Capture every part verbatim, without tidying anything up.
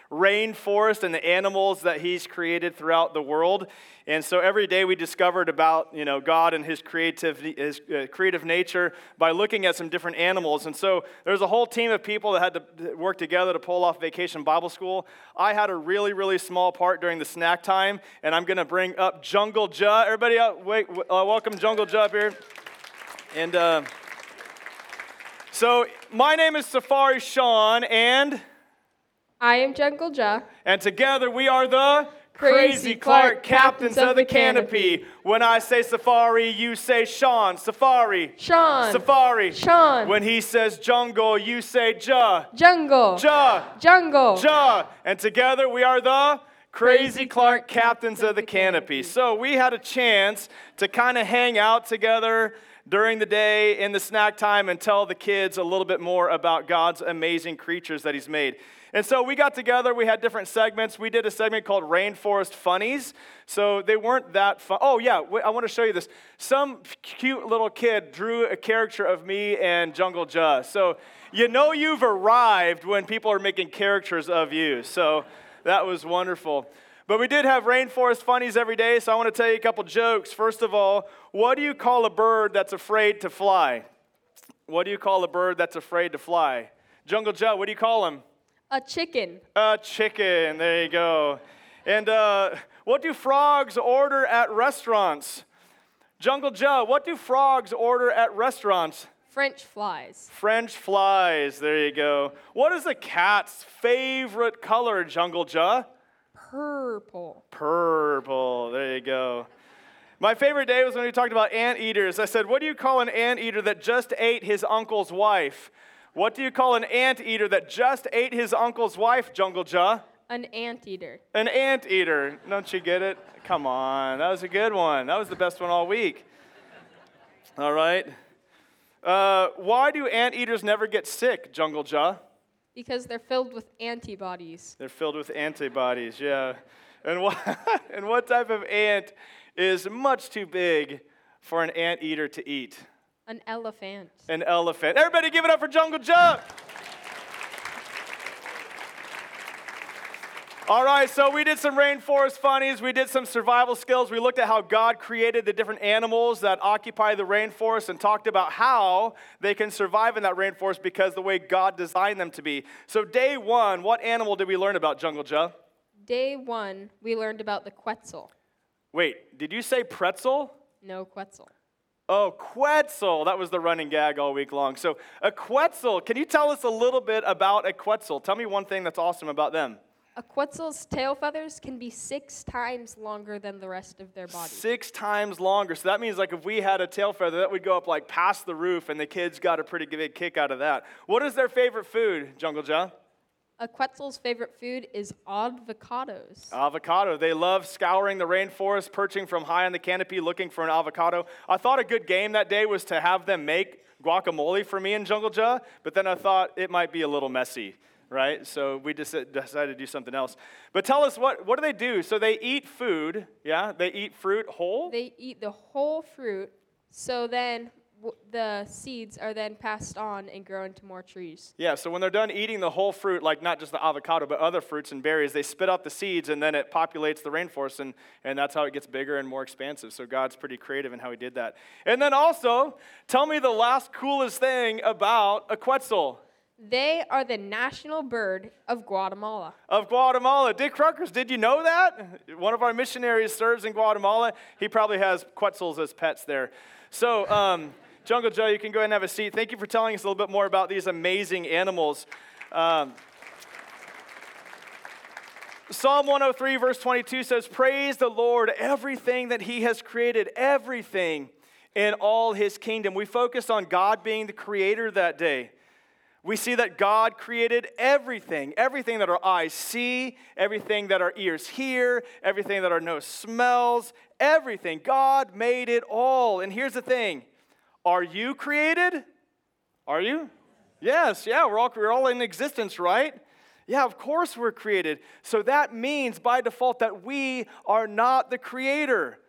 rainforest and the animals that he's created throughout the world. And so every day we discovered about, you know, God and his creative, his uh, creative nature by looking at some different animals. And so there's a whole team of people that had to work together to pull off Vacation Bible School. I had a really, really small part during the snack time, and I'm going to bring up Jungle Juh. Everybody out, wait, uh, welcome Jungle Juh up here. And uh, so my name is Safari Sean, and I am Jungle Juh. And together we are the Crazy Crazy Clark, Clark, Captains of the Canopy. When I say Safari, you say Sean. Safari. Sean. Safari. Sean. When he says jungle, you say Juh. Jungle. Juh. Jungle. Juh. And together we are the Crazy Clark, Captains of the Canopy. So we had a chance to kind of hang out together during the day in the snack time and tell the kids a little bit more about God's amazing creatures that he's made. And so we got together, we had different segments. We did a segment called Rainforest Funnies. So they weren't that fun. Oh yeah, I want to show you this. Some cute little kid drew a caricature of me and Jungle Juh. So you know you've arrived when people are making caricatures of you. So that was wonderful. But we did have Rainforest Funnies every day, so I want to tell you a couple jokes. First of all, what do you call a bird that's afraid to fly? What do you call a bird that's afraid to fly? Jungle Juh, what do you call him? A chicken. A chicken, there you go. And uh, what do frogs order at restaurants? Jungle Juh, what do frogs order at restaurants? French flies. French flies, there you go. What is a cat's favorite color, Jungle Juh? Purple. Purple, there you go. My favorite day was when we talked about anteaters. I said, what do you call an anteater that just ate his uncle's wife? What do you call an anteater that just ate his uncle's wife, Jungle Juh? An anteater. An anteater. Don't you get it? Come on. That was a good one. That was the best one all week. All right. Uh, why do anteaters never get sick, Jungle Juh? Because they're filled with antibodies. They're filled with antibodies, yeah. And what, and what type of ant is much too big for an anteater to eat? An elephant. An elephant. Everybody give it up for Jungle Juh. All right, so we did some rainforest funnies. We did some survival skills. We looked at how God created the different animals that occupy the rainforest and talked about how they can survive in that rainforest because the way God designed them to be. So day one, what animal did we learn about, Jungle Juh? Day one, we learned about the Quetzal. Wait, did you say pretzel? No, Quetzal. Oh, Quetzal. That was the running gag all week long. So a Quetzal, can you tell us a little bit about a Quetzal? Tell me one thing that's awesome about them. A Quetzal's tail feathers can be six times longer than the rest of their body. Six times longer. So that means like if we had a tail feather, that would go up like past the roof, and the kids got a pretty big kick out of that. What is their favorite food, Jungle Juh? A Quetzal's favorite food is avocados. Avocado. They love scouring the rainforest, perching from high on the canopy, looking for an avocado. I thought a good game that day was to have them make guacamole for me and Jungle Juh, but then I thought it might be a little messy, right? So we just decided to do something else. But tell us, what, what do they do? So they eat food, yeah? They eat fruit whole? They eat the whole fruit, so then w- the seeds are then passed on and grow into more trees. Yeah, so when they're done eating the whole fruit, like not just the avocado, but other fruits and berries, they spit out the seeds, and then it populates the rainforest, and, and that's how it gets bigger and more expansive. So God's pretty creative in how he did that. And then also, tell me the last coolest thing about a Quetzal. They are the national bird of Guatemala. Of Guatemala. Dick Cruckers, did you know that? One of our missionaries serves in Guatemala. He probably has Quetzals as pets there. So, um, Jungle Juh, you can go ahead and have a seat. Thank you for telling us a little bit more about these amazing animals. Um, Psalm one oh three, verse twenty-two says, "Praise the Lord, everything that he has created, everything in all his kingdom." We focused on God being the creator that day. We see that God created everything, everything that our eyes see, everything that our ears hear, everything that our nose smells, everything. God made it all. And here's the thing. Are you created? Are you? Yes, yeah, we're all, we're all in existence, right? Yeah, of course we're created. So that means by default that we are not the creator.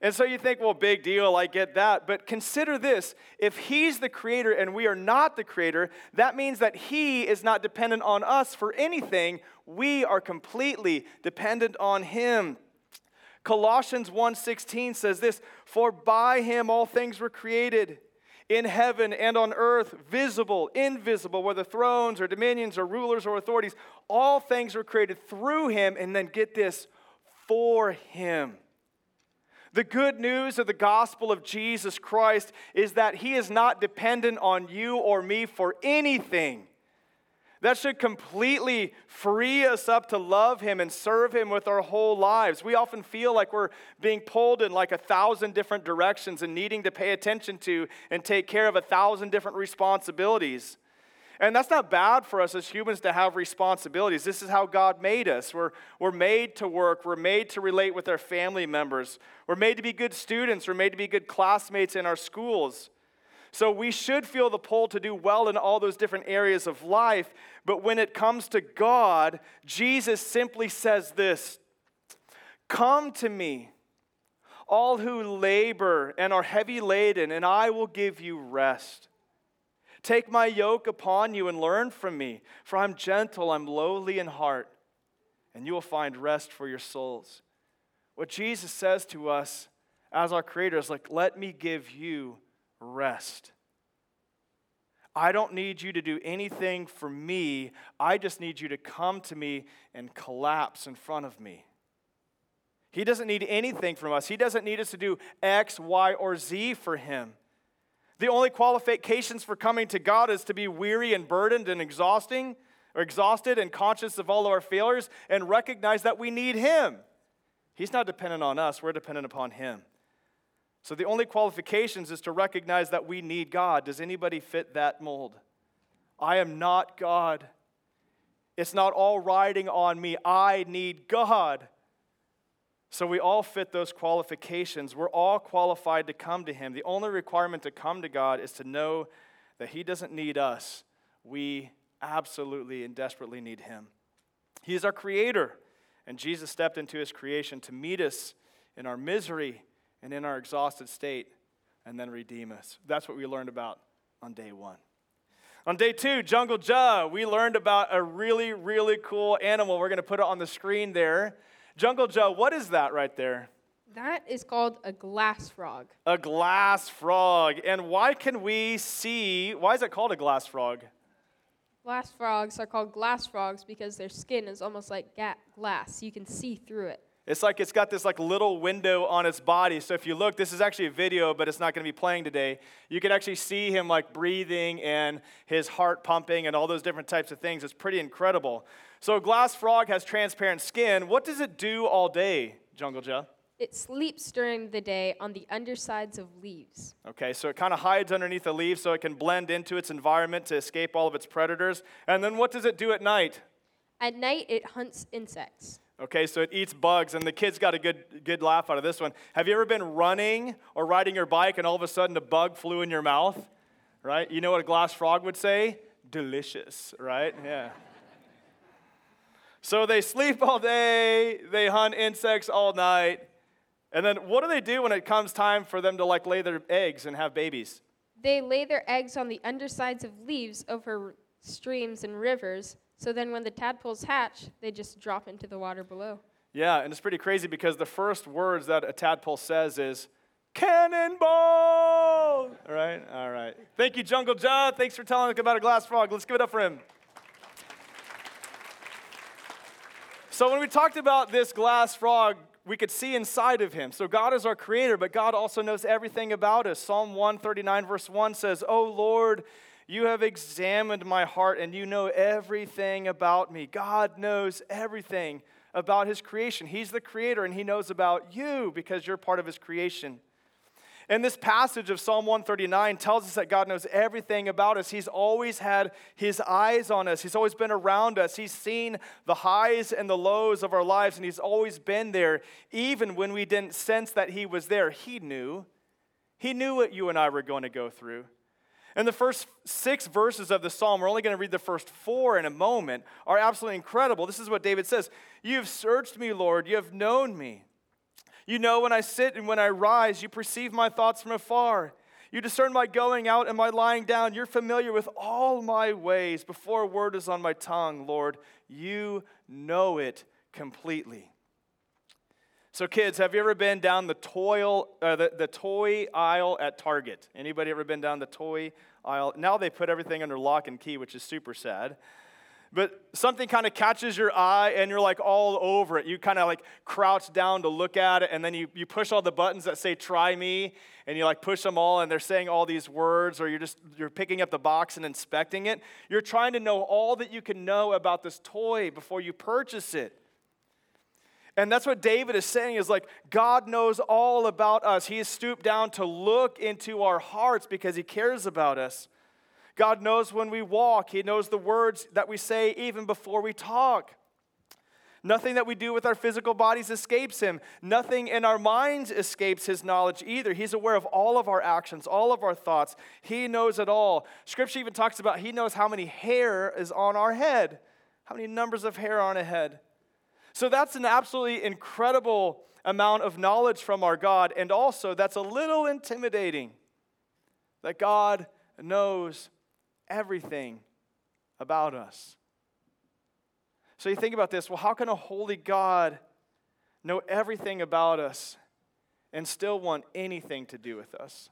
And so you think, well, big deal, I get that. But consider this. If he's the creator and we are not the creator, that means that he is not dependent on us for anything. We are completely dependent on him. Colossians one sixteen says this, for by him all things were created, in heaven and on earth, visible, invisible, whether thrones or dominions or rulers or authorities, all things were created through him, and then get this, for him. The good news of the gospel of Jesus Christ is that he is not dependent on you or me for anything. That should completely free us up to love him and serve him with our whole lives. We often feel like we're being pulled in like a thousand different directions and needing to pay attention to and take care of a thousand different responsibilities. And that's not bad for us as humans to have responsibilities. This is how God made us. We're, we're made to work. We're made to relate with our family members. We're made to be good students. We're made to be good classmates in our schools. So we should feel the pull to do well in all those different areas of life. But when it comes to God, Jesus simply says this, come to me, all who labor and are heavy laden, and I will give you rest. Take my yoke upon you and learn from me, for I'm gentle, I'm lowly in heart, and you will find rest for your souls. What Jesus says to us as our Creator is like, let me give you rest. I don't need you to do anything for me. I just need you to come to me and collapse in front of me. He doesn't need anything from us. He doesn't need us to do X, Y, or Z for him. The only qualifications for coming to God is to be weary and burdened and exhausting, or exhausted and conscious of all of our failures and recognize that we need him. He's not dependent on us. We're dependent upon him. So the only qualifications is to recognize that we need God. Does anybody fit that mold? I am not God. It's not all riding on me. I need God. So we all fit those qualifications. We're all qualified to come to him. The only requirement to come to God is to know that he doesn't need us. We absolutely and desperately need him. He is our creator, and Jesus stepped into his creation to meet us in our misery and in our exhausted state, and then redeem us. That's what we learned about on day one. On day two, Jungle Jah, we learned about a really, really cool animal. We're going to put it on the screen there. Jungle Jah, what is that right there? That is called a glass frog. A glass frog. And why can we see, why is it called a glass frog? Glass frogs are called glass frogs because their skin is almost like ga- glass. You can see through it. It's like it's got this like little window on its body. So if you look, this is actually a video, but it's not going to be playing today. You can actually see him like breathing and his heart pumping and all those different types of things. It's pretty incredible. So a glass frog has transparent skin. What does it do all day, Jungle Jah? It sleeps during the day on the undersides of leaves. Okay, so it kind of hides underneath the leaves so it can blend into its environment to escape all of its predators. And then what does it do at night? At night, it hunts insects. Okay, so it eats bugs, and the kids got a good good laugh out of this one. Have you ever been running or riding your bike, and all of a sudden a bug flew in your mouth? Right? You know what a glass frog would say? Delicious, right? Yeah. So they sleep all day, they hunt insects all night, and then what do they do when it comes time for them to like lay their eggs and have babies? They lay their eggs on the undersides of leaves over streams and rivers. So then when the tadpoles hatch, they just drop into the water below. Yeah, and it's pretty crazy because the first words that a tadpole says is, cannonball! All right, all right. Thank you, Jungle Jah. Thanks for telling us about a glass frog. Let's give it up for him. So when we talked about this glass frog, we could see inside of him. So God is our creator, but God also knows everything about us. Psalm one thirty-nine verse one says, "O Lord, you have examined my heart, and you know everything about me." God knows everything about his creation. He's the creator, and he knows about you because you're part of his creation. And this passage of Psalm one thirty-nine tells us that God knows everything about us. He's always had his eyes on us. He's always been around us. He's seen the highs and the lows of our lives, and he's always been there, even when we didn't sense that he was there. He knew. He knew what you and I were going to go through. And the first six verses of the psalm, we're only going to read the first four in a moment, are absolutely incredible. This is what David says. "You have searched me, Lord. You have known me. You know when I sit and when I rise. You perceive my thoughts from afar. You discern my going out and my lying down. You're familiar with all my ways. Before a word is on my tongue, Lord, you know it completely. So kids, have you ever been down the toy, uh, the, the toy aisle at Target? Anybody ever been down the toy aisle? Now they put everything under lock and key, which is super sad. But something kind of catches your eye and you're like all over it. You kind of like crouch down to look at it, and then you, you push all the buttons that say try me, and you like push them all and they're saying all these words, or you're just you're picking up the box and inspecting it. You're trying to know all that you can know about this toy before you purchase it. And that's what David is saying, is like, God knows all about us. He has stooped down to look into our hearts because he cares about us. God knows when we walk. He knows the words that we say even before we talk. Nothing that we do with our physical bodies escapes him. Nothing in our minds escapes his knowledge either. He's aware of all of our actions, all of our thoughts. He knows it all. Scripture even talks about he knows how many hair is on our head, how many numbers of hair on a head. So that's an absolutely incredible amount of knowledge from our God, and also that's a little intimidating that God knows everything about us. So you think about this, well, how can a holy God know everything about us and still want anything to do with us?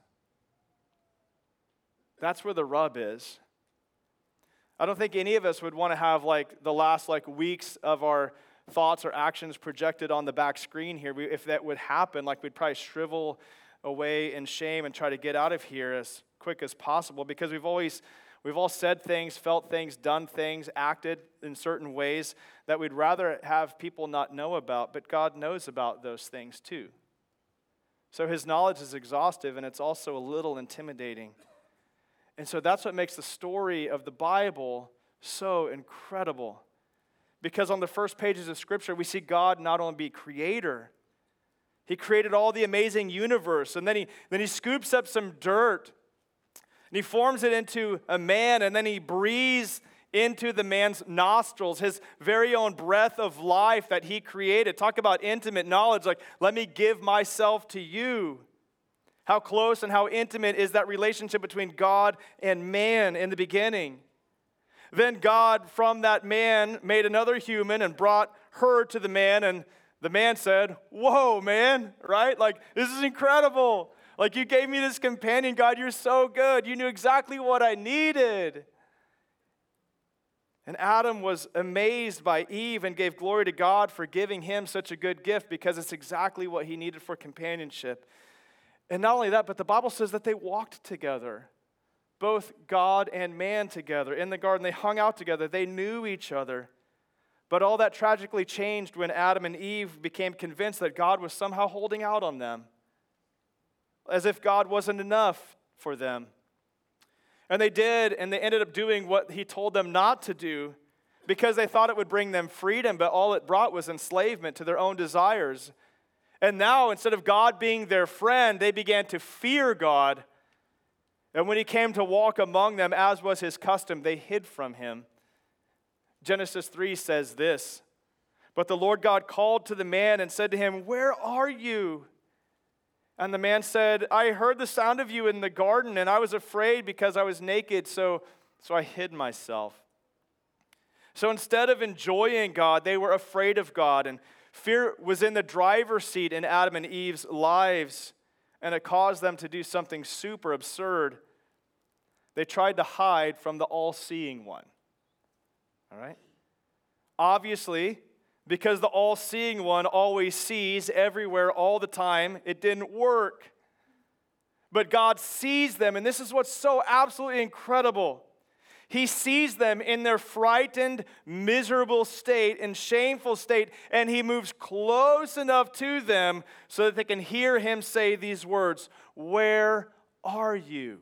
That's where the rub is. I don't think any of us would want to have like the last like weeks of our thoughts or actions projected on the back screen here. We, if that would happen, like we'd probably shrivel away in shame and try to get out of here as quick as possible, because we've always We've all said things, felt things, done things, acted in certain ways that we'd rather have people not know about, but God knows about those things too. So his knowledge is exhaustive, and it's also a little intimidating. And so that's what makes the story of the Bible so incredible. Because on the first pages of Scripture, we see God not only be creator, he created all the amazing universe, and then he, then he scoops up some dirt, and he forms it into a man, and then he breathes into the man's nostrils his very own breath of life that he created. Talk about intimate knowledge, like, let me give myself to you. How close and how intimate is that relationship between God and man in the beginning? Then God, from that man, made another human and brought her to the man, and the man said, whoa, man, right? Like, this is incredible. Like, you gave me this companion, God, you're so good. You knew exactly what I needed. And Adam was amazed by Eve and gave glory to God for giving him such a good gift, because it's exactly what he needed for companionship. And not only that, but the Bible says that they walked together, both God and man together in the garden. They hung out together. They knew each other. But all that tragically changed when Adam and Eve became convinced that God was somehow holding out on them, as if God wasn't enough for them. And they did, and they ended up doing what he told them not to do, because they thought it would bring them freedom, but all it brought was enslavement to their own desires. And now, instead of God being their friend, they began to fear God. And when he came to walk among them, as was his custom, they hid from him. Genesis three says this, "But the Lord God called to the man and said to him, 'Where are you?' And the man said, 'I heard the sound of you in the garden, and I was afraid because I was naked, so, so I hid myself.'" So instead of enjoying God, they were afraid of God, and fear was in the driver's seat in Adam and Eve's lives, and it caused them to do something super absurd. They tried to hide from the all-seeing one. All right? Obviously, because the all-seeing one always sees everywhere all the time, it didn't work. But God sees them, and this is what's so absolutely incredible. He sees them in their frightened, miserable state and shameful state, and he moves close enough to them so that they can hear him say these words, "Where are you?"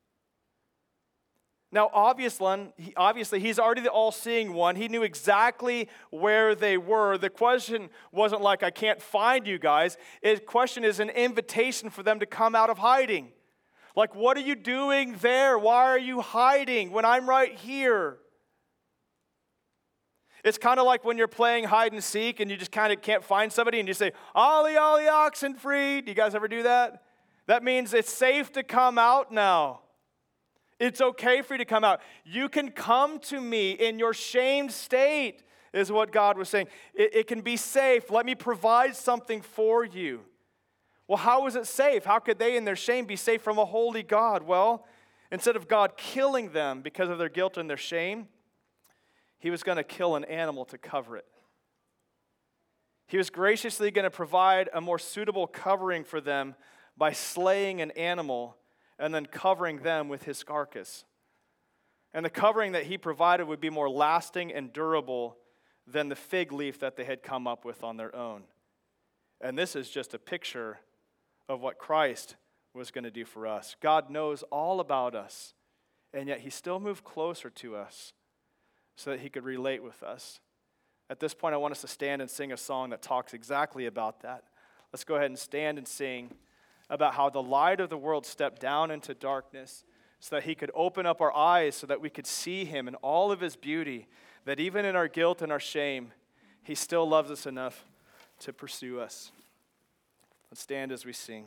Now, obviously, obviously, he's already the all-seeing one. He knew exactly where they were. The question wasn't like, "I can't find you guys." The question is an invitation for them to come out of hiding. Like, what are you doing there? Why are you hiding when I'm right here? It's kind of like when you're playing hide and seek and you just kind of can't find somebody and you say, "Ollie, Ollie, oxen free." Do you guys ever do that? That means it's safe to come out now. It's okay for you to come out. You can come to me in your shamed state, is what God was saying. It, it can be safe. Let me provide something for you. Well, how is it safe? How could they in their shame be safe from a holy God? Well, instead of God killing them because of their guilt and their shame, he was going to kill an animal to cover it. He was graciously going to provide a more suitable covering for them by slaying an animal and then covering them with his carcass. And the covering that he provided would be more lasting and durable than the fig leaf that they had come up with on their own. And this is just a picture of what Christ was going to do for us. God knows all about us, and yet he still moved closer to us so that he could relate with us. At this point, I want us to stand and sing a song that talks exactly about that. Let's go ahead and stand and sing about how the light of the world stepped down into darkness so that he could open up our eyes so that we could see him in all of his beauty, that even in our guilt and our shame, he still loves us enough to pursue us. Let's stand as we sing.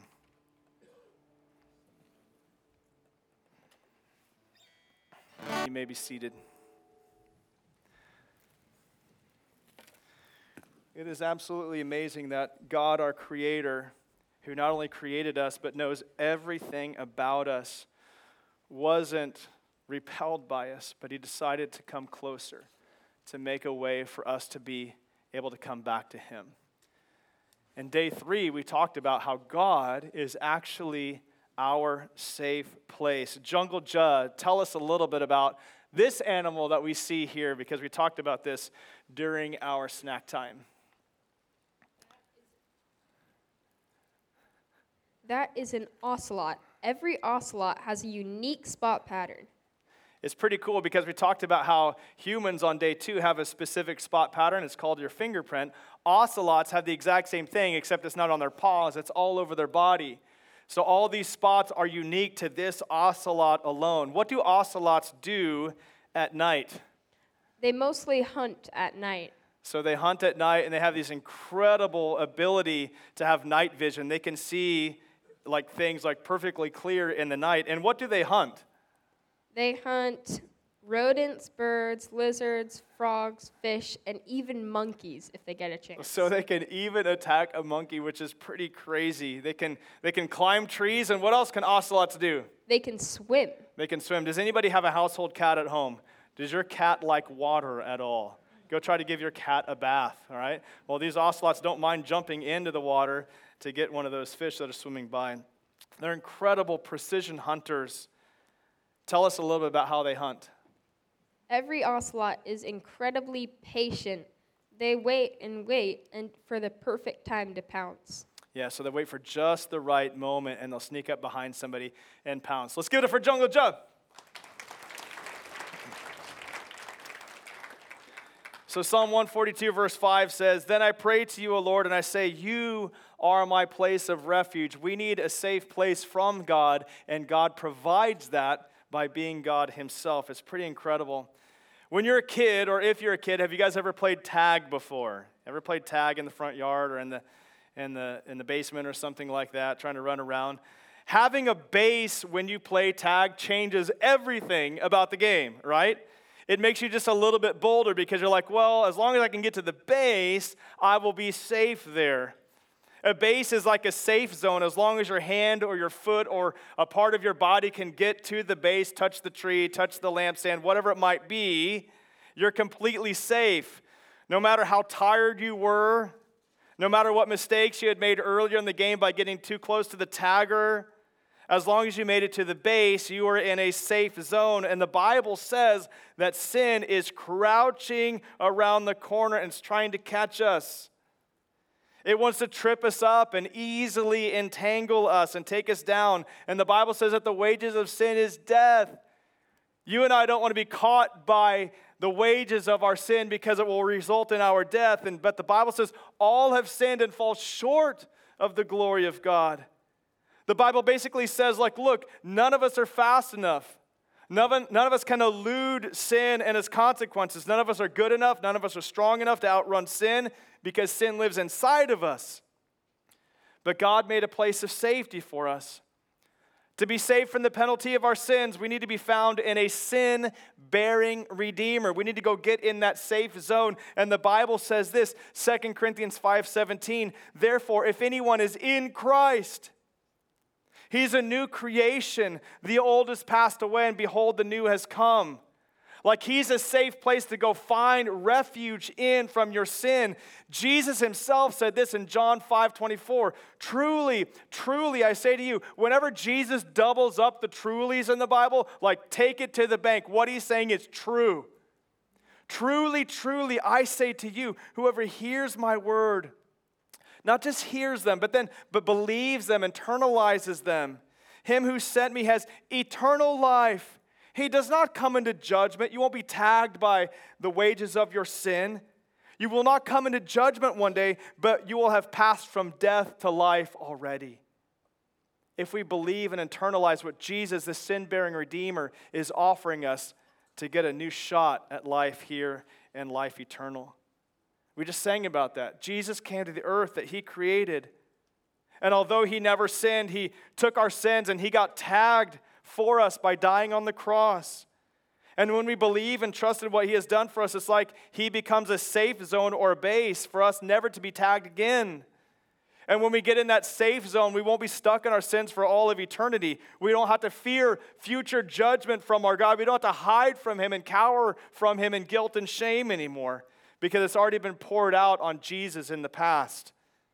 You may be seated. It is absolutely amazing that God, our Creator, who not only created us but knows everything about us, wasn't repelled by us, but he decided to come closer, to make a way for us to be able to come back to him. In day three, we talked about how God is actually our safe place. Jungle Judd, tell us a little bit about this animal that we see here, because we talked about this during our snack time. That is an ocelot. Every ocelot has a unique spot pattern. It's pretty cool because we talked about how humans on day two have a specific spot pattern. It's called your fingerprint. Ocelots have the exact same thing, except it's not on their paws. It's all over their body. So all these spots are unique to this ocelot alone. What do ocelots do at night? They mostly hunt at night. So they hunt at night, and they have this incredible ability to have night vision. They can see like things like perfectly clear in the night. And what do they hunt? They hunt rodents, birds, lizards, frogs, fish, and even monkeys if they get a chance. So they can even attack a monkey, which is pretty crazy. They can they can climb trees, and what else can ocelots do? They can swim. They can swim. Does anybody have a household cat at home? Does your cat like water at all? Go try to give your cat a bath, all right? Well, these ocelots don't mind jumping into the water to get one of those fish that are swimming by. They're incredible precision hunters. Tell us a little bit about how they hunt. Every ocelot is incredibly patient. They wait and wait and for the perfect time to pounce. Yeah, so they wait for just the right moment, and they'll sneak up behind somebody and pounce. Let's give it up for Jungle Judd. So Psalm one forty-two verse five says, "Then I pray to you, O Lord, and I say, you are my place of refuge." We need a safe place from God, and God provides that by being God himself. It's pretty incredible. When you're a kid, or if you're a kid, have you guys ever played tag before? Ever played tag in the front yard or in the in the in the basement or something like that, trying to run around? Having a base when you play tag changes everything about the game, right? It makes you just a little bit bolder because you're like, well, as long as I can get to the base, I will be safe there. A base is like a safe zone. As long as your hand or your foot or a part of your body can get to the base, touch the tree, touch the lampstand, whatever it might be, you're completely safe. No matter how tired you were, no matter what mistakes you had made earlier in the game by getting too close to the tagger, as long as you made it to the base, you are in a safe zone. And the Bible says that sin is crouching around the corner and it's trying to catch us. It wants to trip us up and easily entangle us and take us down. And the Bible says that the wages of sin is death. You and I don't want to be caught by the wages of our sin because it will result in our death. And but the Bible says all have sinned and fall short of the glory of God. The Bible basically says, like, look, none of us are fast enough. None of, none of us can elude sin and its consequences. None of us are good enough. None of us are strong enough to outrun sin because sin lives inside of us. But God made a place of safety for us. To be saved from the penalty of our sins, we need to be found in a sin-bearing Redeemer. We need to go get in that safe zone. And the Bible says this, Second Corinthians five seventeen, therefore, if anyone is in Christ, he's a new creation. The old has passed away, and behold, the new has come. Like he's a safe place to go find refuge in from your sin. Jesus himself said this in John five twenty-four. Truly, truly, I say to you, whenever Jesus doubles up the trulies in the Bible, like take it to the bank, what he's saying is true. Truly, truly, I say to you, whoever hears my word, not just hears them, but then but believes them, internalizes them, him who sent me has eternal life. He does not come into judgment. You won't be tagged by the wages of your sin. You will not come into judgment one day, but you will have passed from death to life already. If we believe and internalize what Jesus, the sin-bearing Redeemer, is offering us to get a new shot at life here and life eternal. We just sang about that. Jesus came to the earth that he created. And although he never sinned, he took our sins and he got tagged for us by dying on the cross. And when we believe and trust in what he has done for us, it's like he becomes a safe zone or a base for us never to be tagged again. And when we get in that safe zone, we won't be stuck in our sins for all of eternity. We don't have to fear future judgment from our God. We don't have to hide from him and cower from him in guilt and shame anymore because it's already been poured out on Jesus in the past.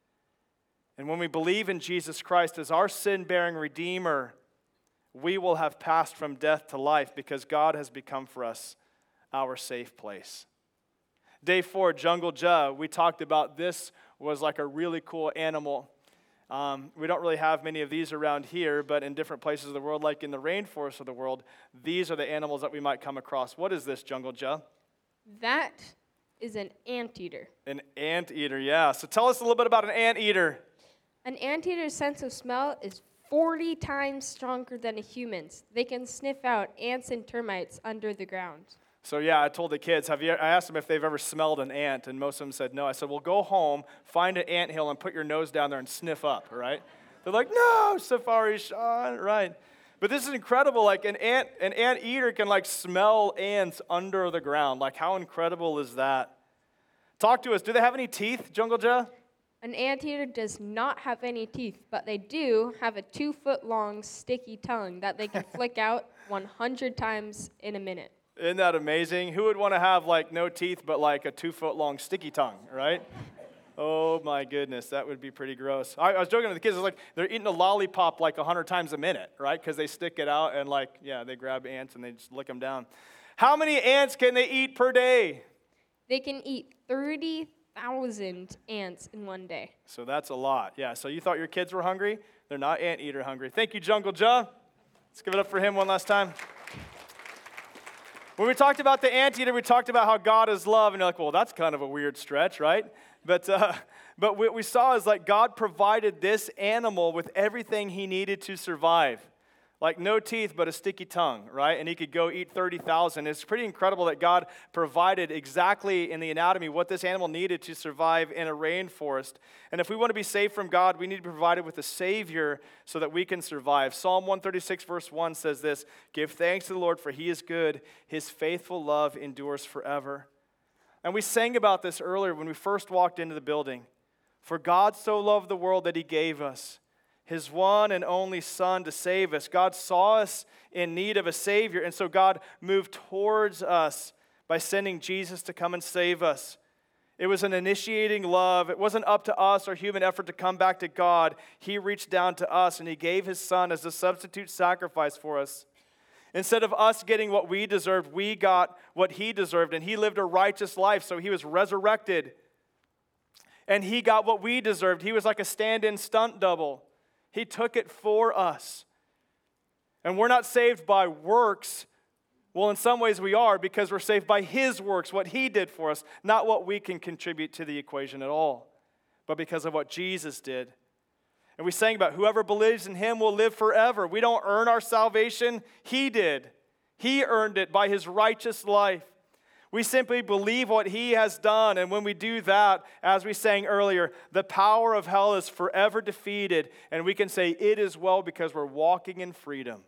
And when we believe in Jesus Christ as our sin-bearing Redeemer, we will have passed from death to life because God has become for us our safe place. Day four, Jungle Joe, we talked about this was like a really cool animal. Um, we don't really have many of these around here, but in different places of the world, like in the rainforest of the world, these are the animals that we might come across. What is this, Jungle Joe? That is an anteater. An anteater, yeah. So tell us a little bit about an anteater. An anteater's sense of smell is forty times stronger than a human's. They can sniff out ants and termites under the ground. So yeah, I told the kids, have you? I asked them if they've ever smelled an ant, and most of them said no. I said, well, go home, find an anthill, and put your nose down there and sniff up, right? They're like, no, Safari Sean, right? But this is incredible. Like an ant, an anteater can like smell ants under the ground. Like how incredible is that? Talk to us. Do they have any teeth, Jungle Joe? An anteater does not have any teeth, but they do have a two-foot-long sticky tongue that they can flick out one hundred times in a minute. Isn't that amazing? Who would want to have like no teeth but like a two-foot-long sticky tongue, right? Oh my goodness, that would be pretty gross. I, I was joking with the kids. I was like, they're eating a lollipop like one hundred times a minute, right? Because they stick it out and like, yeah, they grab ants and they just lick them down. How many ants can they eat per day? They can eat thirty thousand ants in one day. So that's a lot. Yeah, so you thought your kids were hungry? They're not anteater hungry. Thank you, Jungle Joe. Let's give it up for him one last time. When we talked about the anteater, we talked about how God is love, and you're like, well, that's kind of a weird stretch, right? But uh, but what we saw is like God provided this animal with everything he needed to survive. Like no teeth, but a sticky tongue, right? And he could go eat thirty thousand. It's pretty incredible that God provided exactly in the anatomy what this animal needed to survive in a rainforest. And if we want to be saved from God, we need to be provided with a Savior so that we can survive. Psalm one thirty-six verse one says this, give thanks to the Lord for he is good. His faithful love endures forever. And we sang about this earlier when we first walked into the building. For God so loved the world that he gave us his one and only Son to save us. God saw us in need of a Savior, and so God moved towards us by sending Jesus to come and save us. It was an initiating love. It wasn't up to us or human effort to come back to God. He reached down to us, and he gave his Son as a substitute sacrifice for us. Instead of us getting what we deserved, we got what he deserved, and he lived a righteous life, so he was resurrected. And he got what we deserved. He was like a stand-in stunt double. He took it for us. And we're not saved by works. Well, in some ways we are because we're saved by his works, what he did for us, not what we can contribute to the equation at all, but because of what Jesus did. And we sang about whoever believes in him will live forever. We don't earn our salvation. He did. He earned it by his righteous life. We simply believe what he has done, and when we do that, as we sang earlier, the power of hell is forever defeated, and we can say it is well because we're walking in freedom.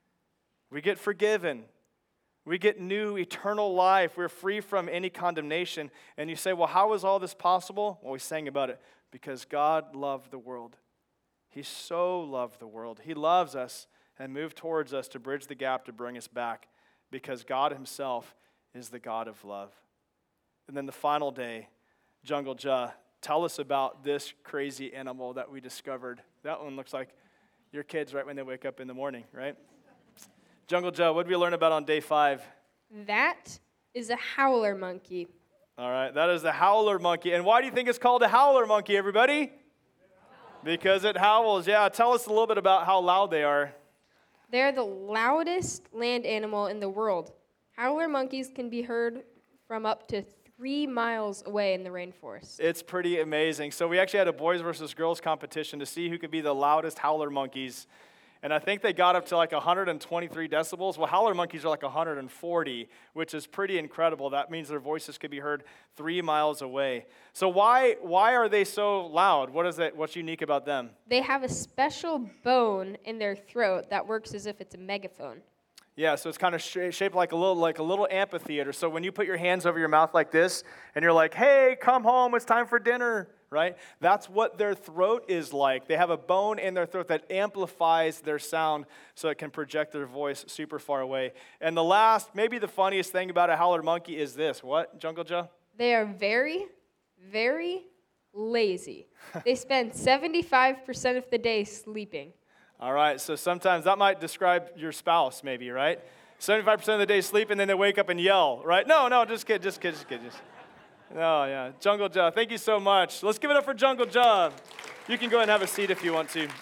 We get forgiven. We get new eternal life. We're free from any condemnation. And you say, well, how is all this possible? Well, we sang about it. Because God loved the world. He so loved the world. He loves us and moved towards us to bridge the gap to bring us back. Because God himself is the God of love. And then the final day, Jungle Ja, tell us about this crazy animal that we discovered. That one looks like your kids right when they wake up in the morning, right? Jungle Ja, what did we learn about on day five? That is a howler monkey. All right, that is the howler monkey. And why do you think it's called a howler monkey, everybody? Because it howls. Yeah, tell us a little bit about how loud they are. They're the loudest land animal in the world. Howler monkeys can be heard from up to three miles away in the rainforest. It's pretty amazing. So we actually had a boys versus girls competition to see who could be the loudest howler monkeys. And I think they got up to like one hundred twenty-three decibels. Well, howler monkeys are like one hundred forty, which is pretty incredible. That means their voices could be heard three miles away. So why why are they so loud? What is it? What's unique about them? They have a special bone in their throat that works as if it's a megaphone. Yeah, so it's kind of sh- shaped like a little like a little amphitheater. So when you put your hands over your mouth like this, and you're like, "Hey, come home! It's time for dinner." Right? That's what their throat is like. They have a bone in their throat that amplifies their sound so it can project their voice super far away. And the last, maybe the funniest thing about a howler monkey is this. What, Jungle Ja? They are very, very lazy. They spend seventy-five percent of the day sleeping. All right, so sometimes that might describe your spouse maybe, right? seventy-five percent of the day sleep and then they wake up and yell, right? No, no, just kid, just kid, just kid. Just. Oh, yeah. Jungle Ja, thank you so much. Let's give it up for Jungle Ja. You can go ahead and have a seat if you want to.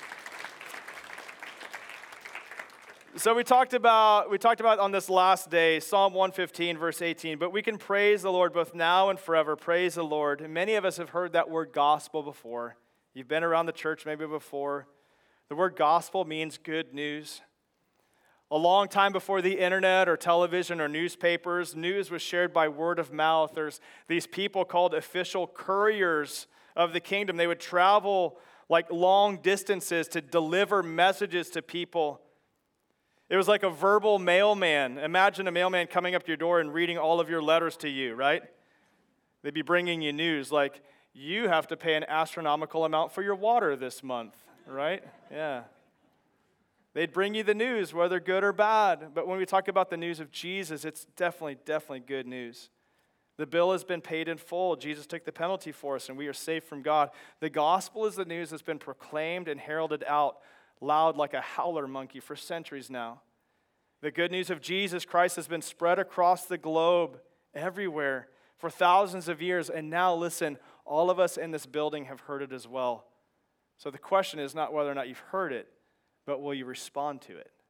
So we talked about we talked about on this last day, Psalm one fifteen, verse eighteen, but we can praise the Lord both now and forever. Praise the Lord. And many of us have heard that word gospel before. You've been around the church maybe before. The word gospel means good news. A long time before the internet or television or newspapers, news was shared by word of mouth. There's these people called official couriers of the kingdom. They would travel like long distances to deliver messages to people. It was like a verbal mailman. Imagine a mailman coming up to your door and reading all of your letters to you, right? They'd be bringing you news like, you have to pay an astronomical amount for your water this month, right? Yeah. They'd bring you the news, whether good or bad. But when we talk about the news of Jesus, it's definitely, definitely good news. The bill has been paid in full. Jesus took the penalty for us, and we are safe from God. The gospel is the news that's been proclaimed and heralded out loud like a howler monkey for centuries now. The good news of Jesus Christ has been spread across the globe, everywhere, for thousands of years. And now, listen, all of us in this building have heard it as well. So the question is not whether or not you've heard it, but will you respond to it?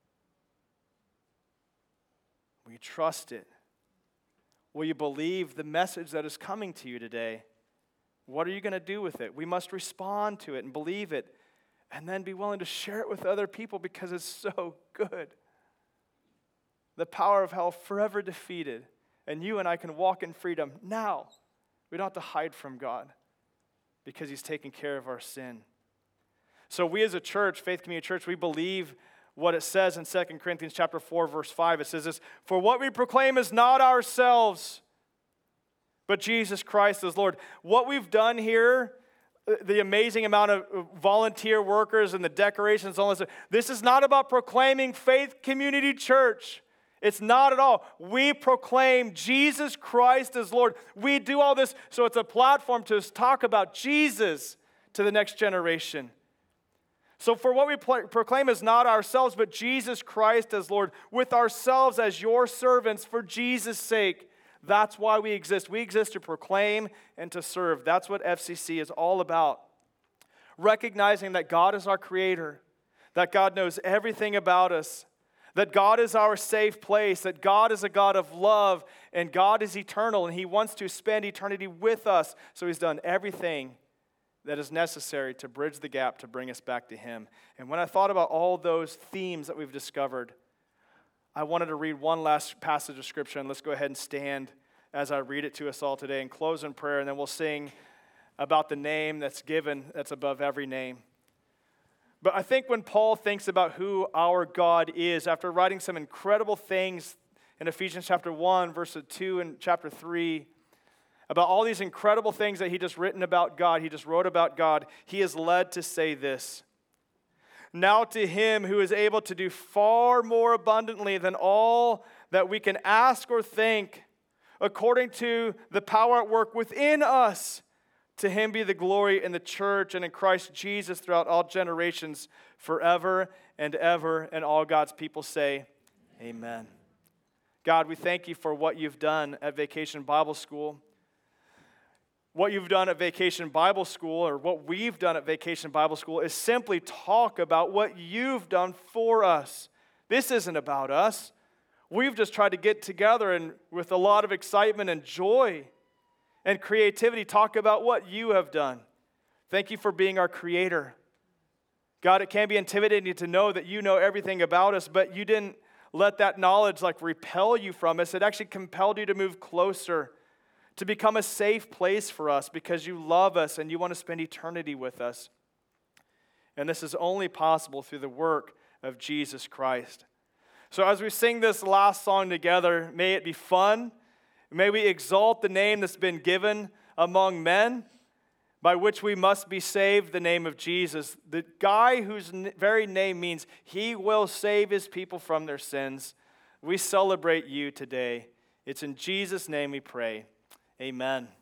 Will you trust it? Will you believe the message that is coming to you today? What are you going to do with it? We must respond to it and believe it, and then be willing to share it with other people because it's so good. The power of hell forever defeated, and you and I can walk in freedom now. We don't have to hide from God because he's taking care of our sin. So we as a church, Faith Community Church, we believe what it says in Second Corinthians chapter four, verse five. It says this, for what we proclaim is not ourselves, but Jesus Christ as Lord. What we've done here, the amazing amount of volunteer workers and the decorations, all this, this is not about proclaiming Faith Community Church. It's not at all. We proclaim Jesus Christ as Lord. We do all this so it's a platform to talk about Jesus to the next generation. So for what we pl- proclaim is not ourselves, but Jesus Christ as Lord, with ourselves as your servants for Jesus' sake. That's why we exist. We exist to proclaim and to serve. That's what F C C is all about. Recognizing that God is our creator, that God knows everything about us, that God is our safe place, that God is a God of love, and God is eternal, and he wants to spend eternity with us. So he's done everything that is necessary to bridge the gap to bring us back to him. And when I thought about all those themes that we've discovered, I wanted to read one last passage of Scripture, and let's go ahead and stand as I read it to us all today and close in prayer, and then we'll sing about the name that's given that's above every name. But I think when Paul thinks about who our God is, after writing some incredible things in Ephesians chapter one, verses two and chapter three, about all these incredible things that he just written about God, he just wrote about God, he is led to say this. Now to him who is able to do far more abundantly than all that we can ask or think, according to the power at work within us, to him be the glory in the church and in Christ Jesus throughout all generations, forever and ever. And all God's people say, amen. God, we thank you for what you've done at Vacation Bible School. What you've done at Vacation Bible School, or what we've done at Vacation Bible School, is simply talk about what you've done for us. This isn't about us. We've just tried to get together and with a lot of excitement and joy and creativity talk about what you have done. Thank you for being our creator. God, it can be intimidating to know that you know everything about us, but you didn't let that knowledge like repel you from us. It actually compelled you to move closer, to become a safe place for us because you love us and you want to spend eternity with us. And this is only possible through the work of Jesus Christ. So as we sing this last song together, may it be fun. May we exalt the name that's been given among men, by which we must be saved, the name of Jesus. The guy whose very name means he will save his people from their sins. We celebrate you today. It's in Jesus' name we pray. Amen.